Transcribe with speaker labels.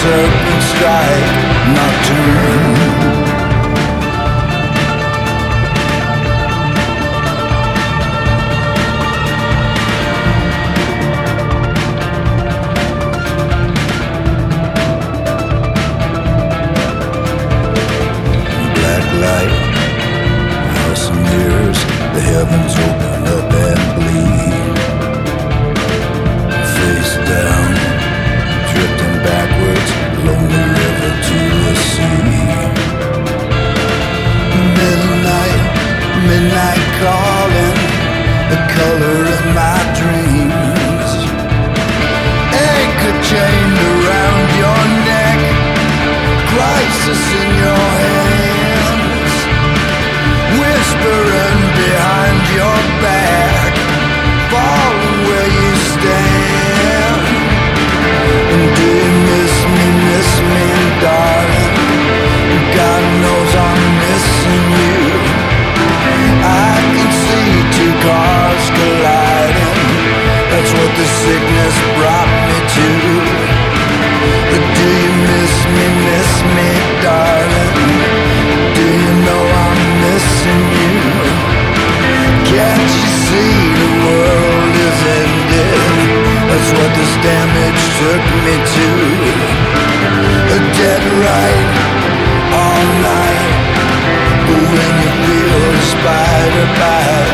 Speaker 1: serpent strike nocturne. Light, house of mirrors, the heavens open up and bleed. Face down, drifting backwards, lonely river to the sea. Midnight calling, the color of my dreams. Anchor chained around your neck, crisis in your head. Whispering behind your back, falling where you stand. And do you miss me, darling? God knows I'm missing you. I can see two cars colliding. That's what the sickness brought me to. But do you miss me, darling? Do you know I'm missing you? Can't you see the world is ended? That's what this damage took me to. A dead right all night. But when you feel a spider bite,